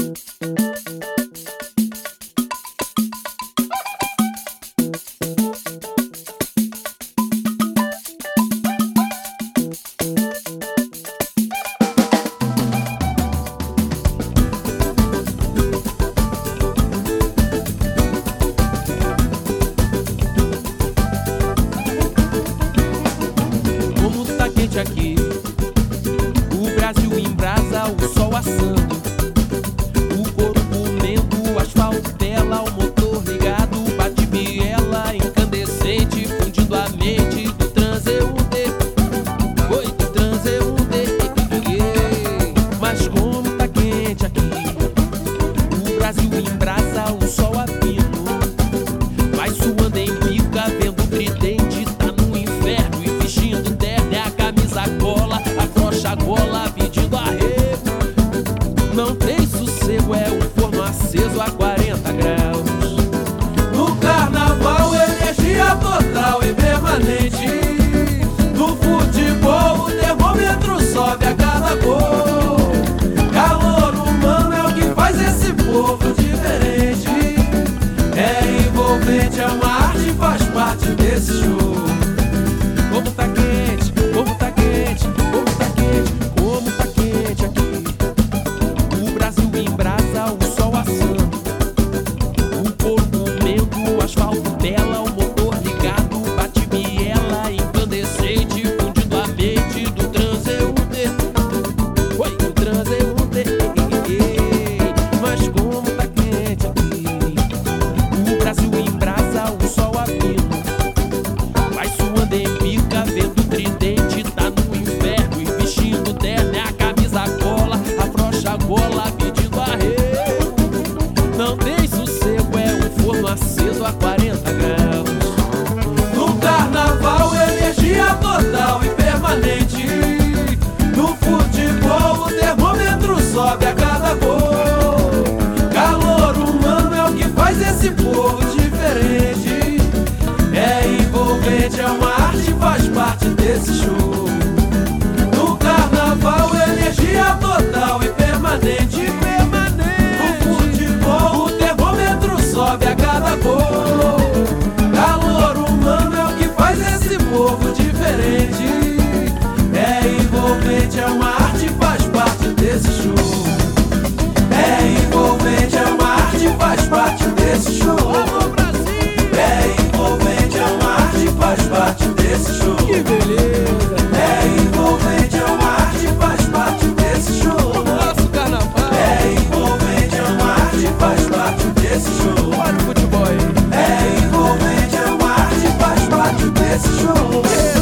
Aqui, o Brasil em brasa, o sol assando, o couro comendo, o asfalto dela, o motor ligado, bate biela incandescente, fundindo a mente do transeunte. Oi, do transeunte. Mas como tá quente aqui, o Brasil em brasa, o sol a pino, vai suando em pica, vendo tridente, tá no inferno e vestindo terno. Gola, afrouxa a gola, pedindo arrego. Não tem sossego, é um forno aceso a 40 graus. No carnaval, energia total e permanente. No futebol, o termômetro sobe a cada gol. Calor humano é o que faz esse povo diferente. É envolvente, é uma arte, faz parte desse show. Como tá quente, como tá quente, como tá quente, como tá quente aqui. O Brasil em brasa, o sol assando, o couro comendo, o asfalto dela, o motor ligado, bate biela incandescente, fundindo a mente do transeunte. Oi, do transeunte. Mas como tá quente aqui, o Brasil em brasa, o sol a pino, vai suando em pica, vendo tridente, tá no inferno e vestindo terno, é a camisa cola, afrouxa a gola, pedindo arrego. Não tem sossego, é um forno aceso a 40 graus. No carnaval, energia total e permanente. No futebol, o termômetro sobe a cada gol. Calor humano é o que faz esse povo diferente. É envolvente, é uma arte, faz parte desse show. No carnaval, energia total e permanente. No futebol, o termômetro sobe a cada gol. Calor humano é o que faz esse povo diferente. É envolvente, é uma arte, faz parte desse show. É envolvente, é uma arte, faz parte desse show. É envolvente, é uma arte, faz parte desse show. Que beleza! É envolvente, é uma arte, faz parte desse show. Nosso carnaval! É envolvente, é uma arte, faz parte desse show. Olha o futebol aí! É envolvente, é uma arte, faz parte desse show.